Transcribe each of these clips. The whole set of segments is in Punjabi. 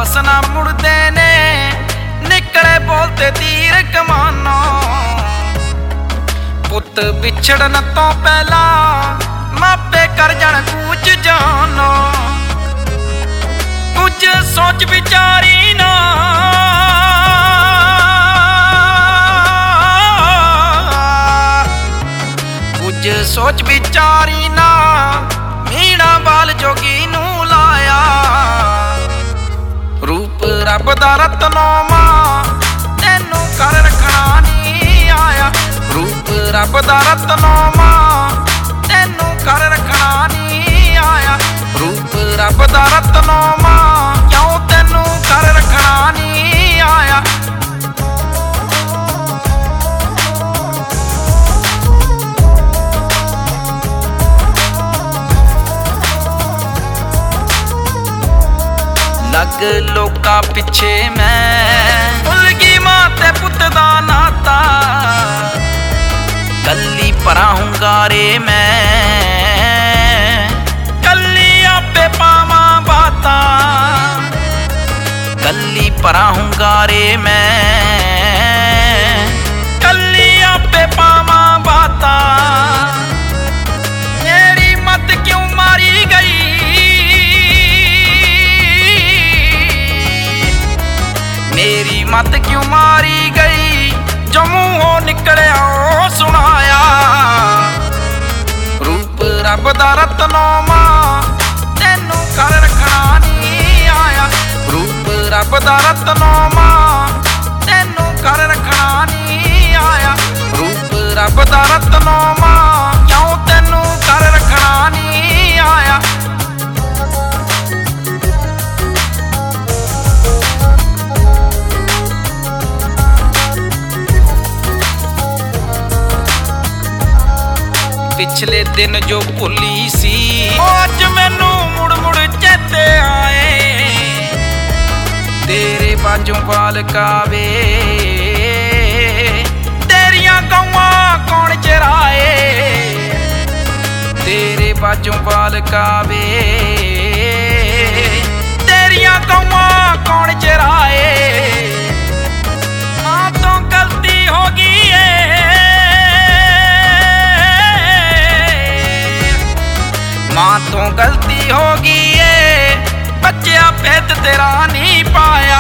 ਵਾਪਸ ਨਾ ਮੁੜਦੇ ਨੇ, ਨਿਕਲੇ ਬੋਲਤੇ ਤੀਰ ਕਮਾਨੋਂ। ਪੁੱਤ ਵਿਛੜਨ ਤੋਂ ਪਹਿਲਾਂ ਮਾਪੇ ਕਰ ਜਾਣ ਕੂਚ ਜਾਨੋ। ਕੁਝ ਸੋਚ ਵਿਚਾਰੀ ਨਾ, ਕੁਝ ਸੋਚ ਵਿਚਾਰੀ ਨਾ, ਮੀਣਾ ਬਾਲ ਜੋਗੀ ਨੂੰ ਲਾਇਆ। ਰੂਪ ਰੱਬ ਦਾ ਰਤਨੋਂ ਮਾਂ, ਤੈਨੂੰ ਕਰ ਰੱਖਣਾ ਨਹੀਂ ਆਇਆ। ਰੂਪ ਰੱਬ ਦਾ ਰਤਨੋਂ ਮਾਂ, ਤੈਨੂੰ ਕਰ ਰੱਖਣਾ ਨਹੀਂ ਆਇਆ। ਰੂਪ ਰੱਬ ਦਾ ਰਤਨੋਂ ਮਾਂ, ਕਿਉਂ ਤੈਨੂੰ ਕਰ ਰੱਖਣਾ ਨਹੀਂ ਆਇਆ। ਲੱਗ ਲੋਕਾਂ ਪਿੱਛੇ ਮੈਂ ਭੁੱਲ ਗਈ ਮਾਂ ਤੇ ਪੁੱਤ ਦਾ ਨਾਤਾ। ਕੱਲੀ ਭਰਾਂ ਹੁੰਗਾਰੇ ਮੈਂ, ਕੱਲੀ ਆਪੇ ਪਾਵਾਂ ਬਾਤਾਂ। ਕੱਲੀ ਭਰਾਂ ਹੁੰਗਾਰੇ ਮੈਂ, ਕੱਲੀ ਆਪੇ ਪਾਵਾਂ ਬਾਤਾਂ। ਮੇਰੀ ਮੱਤ ਕਿਉਂ ਮਾਰੀ ਗਈ, ਮੇਰੀ ਮੱਤ ਕਿਉਂ ਮਾਰੀ ਗਈ, ਜੋ ਮੂੰਹੋਂ ਨਿਕਲਿਆ ਉਹ ਸੁਣਾਇਆ। ਰੂਪ ਰੱਬ ਦਾ ਰਤਨੋਂ ਮਾਂ, ਤੈਨੂੰ ਕਰ ਰੱਖਣਾ ਨਹੀਂ ਆਇਆ। ਰੂਪ ਰੱਬ ਦਾ ਰਤਨੋਂ ਮਾਂ, ਤੈਨੂੰ ਕਰ ਰੱਖਣਾ ਨਹੀਂ ਆਇਆ। ਰੂਪ ਰੱਬ ਦਾ ਰਤਨੋਂ ਮਾਂ, ਕਿਉਂ ਤੈਨੂੰ ਕਰ ਰੱਖਣਾ ਨਹੀਂ ਆਇਆ। ਪਿਛਲੇ ਦਿਨ ਜੋ ਭੁੱਲੀ ਸੀ, ਉਹ ਅੱਜ ਮੈਨੂੰ ਮੁੜ ਮੁੜ ਚੇਤੇ ਆਏ। ਤੇਰੇ ਬਾਝੋਂ ਬਾਲਕਾ ਵੇ, ਤੇਰੀਆਂ ਗਊਆਂ ਕੌਣ ਚਰਾਏ। ਤੇਰੇ ਬਾਝੋਂ ਬਾਲਕਾ ਵੇ, ਤੇਰੀਆਂ ਗਊਆਂ ਕੌਣ ਚਰਾਏ। ਮਾਂ ਤੋਂ ਗਲਤੀ ਹੋ ਗਈ ਏ, ਮਾਂ ਤੋਂ ਗਲਤੀ ਹੋ ਗਈ ਏ, ਬੱਚਿਆ ਭੇਦ ਤੇਰਾ ਨਹੀਂ ਪਾਇਆ।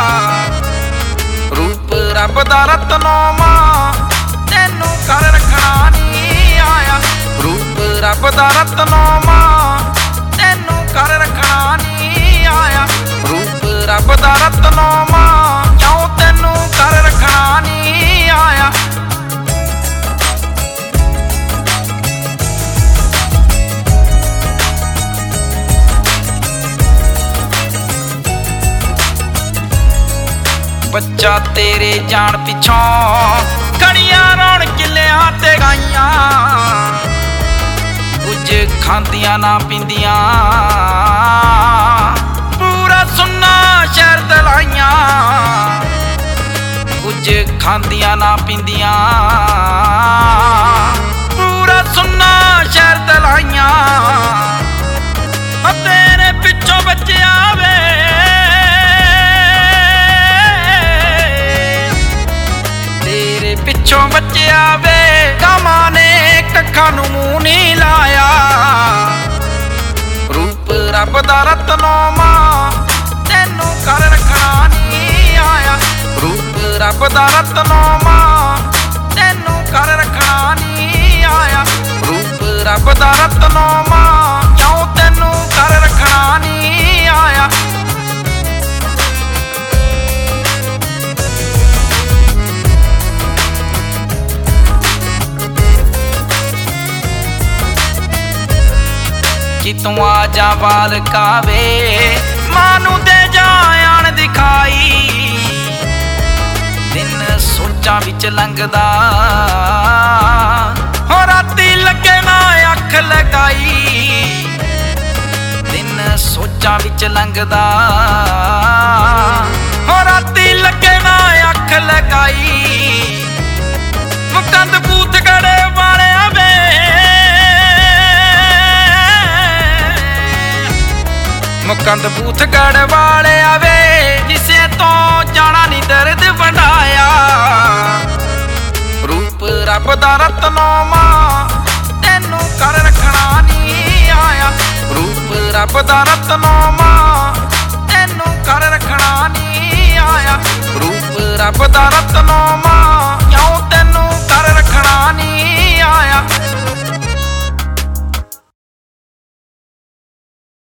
ਰੂਪ ਰੱਬ ਦਾ ਰਤਨੋਂ ਮਾਂ, ਤੈਨੂੰ ਕਰ ਰੱਖਣਾ ਨਹੀਂ ਆਇਆ। ਰੂਪ ਰੱਬ ਦਾ ਰਤਨੋਂ ਮਾਂ, ਤੈਨੂੰ ਕਰ ਰੱਖਣਾ ਨਹੀਂ ਆਇਆ। ਰੂਪ ਰੱਬ ਦਾ ਰਤਨੋਂ ਮਾਂ, ਕਿਉਂ ਤੈਨੂੰ ਕਰ ਰੱਖਣਾ ਨਹੀਂ ਆਇਆ। ਬੱਚਾ ਤੇਰੇ ਜਾਣ ਪਿੱਛੋਂ ਕਣੀਆਂ ਰੌਣ ਕਿੱਲਿਆਂ ਤੇ ਗਾਈਆਂ। ਕੁਝ ਖਾਂਦੀਆਂ ਨਾ ਪੀਂਦੀਆਂ, ਪੂਰਾ ਸੁੰਨਾ ਸ਼ਹਿਰ ਦਲਾਈਆਂ। ਕੁਝ ਖਾਂਦੀਆਂ ਨਾ ਪੀਂਦੀਆਂ, ਪੂਰਾ ਸੁੰਨਾ ਸ਼ਹਿਰ ਦਲਾਈਆਂ। ਤੇਰੇ ਪਿੱਛੋਂ ਬੱਚਿਆ ਵੇ, ਪਿੱਛੋਂ ਬੱਚਿਆ ਵੇ, ਕਾਮਾਂ ਨੇ ਕੱਖਾਂ ਨੂੰ ਮੂੰਹ ਨਹੀਂ ਲਾਇਆ। ਰੂਪ ਰੱਬ ਦਾ ਰਤਨੋਂ ਮਾਂ, ਤੈਨੂੰ ਕਰ ਰੱਖਣਾ ਨਹੀਂ ਆਇਆ। ਰੂਪ ਰੱਬ ਦਾ ਰਤਨੋਂ ਮਾਂ, ਤੈਨੂੰ ਕਰ ਰੱਖਣਾ ਨਹੀਂ ਆਇਆ। ਰੂਪ ਰੱਬ ਦਾ ਰਤਨੋਂ ਮਾਂ, ਕਿਉਂ ਤੈਨੂੰ ਕਰ ਰੱਖਣਾ ਨਹੀਂ ਆਇਆ। ਕਿ ਤੂੰ ਆ ਜਾ ਬਾਲਕਾ ਵੇ, ਮਾਂ ਨੂੰ ਦੇ ਜਾ ਆਣ ਦਿਖਾਈ। ਦਿਨ ਸੋਚਾਂ ਵਿੱਚ ਲੰਘਦਾ, ਹੋ ਰਾਤੀ ਲੱਗੇ ਨਾ ਅੱਖ ਲਗਾਈ। ਦਿਨ ਸੋਚਾਂ ਵਿੱਚ ਲੰਘਦਾ, ਹੋ ਰਾਤੀ ਲੱਗੇ ਨਾ ਅੱਖ ਲਗਾਈ। ਮੁਕੰਦ ਬੂਤ ਗੜੇ ਵਾਲਿਆ ਵੇ, ਮੁਕੰਦ ਬੂਥਗੜ ਵਾਲਿਆ ਵੇ ਕਿਸੇ ਤੋਂ ਜਾਣਾ ਨੀ ਦਰਦ ਵੰਡਾਇਆ। ਰੂਪ ਰੱਬ ਦਾ ਰਤਨੋ ਮਾਂ ਤੈਨੂੰ ਕਰ ਰੱਖਣਾ ਨੀ ਆਇਆ। ਰੂਪ ਰੱਬ ਦਾ ਰਤਨੋ ਮਾਂ ਤੈਨੂੰ ਕਰ ਰੱਖਣਾ ਨੀ ਆਇਆ। ਰੂਪ ਰੱਬ ਦਾ ਰਤਨੋ ਮਾਂ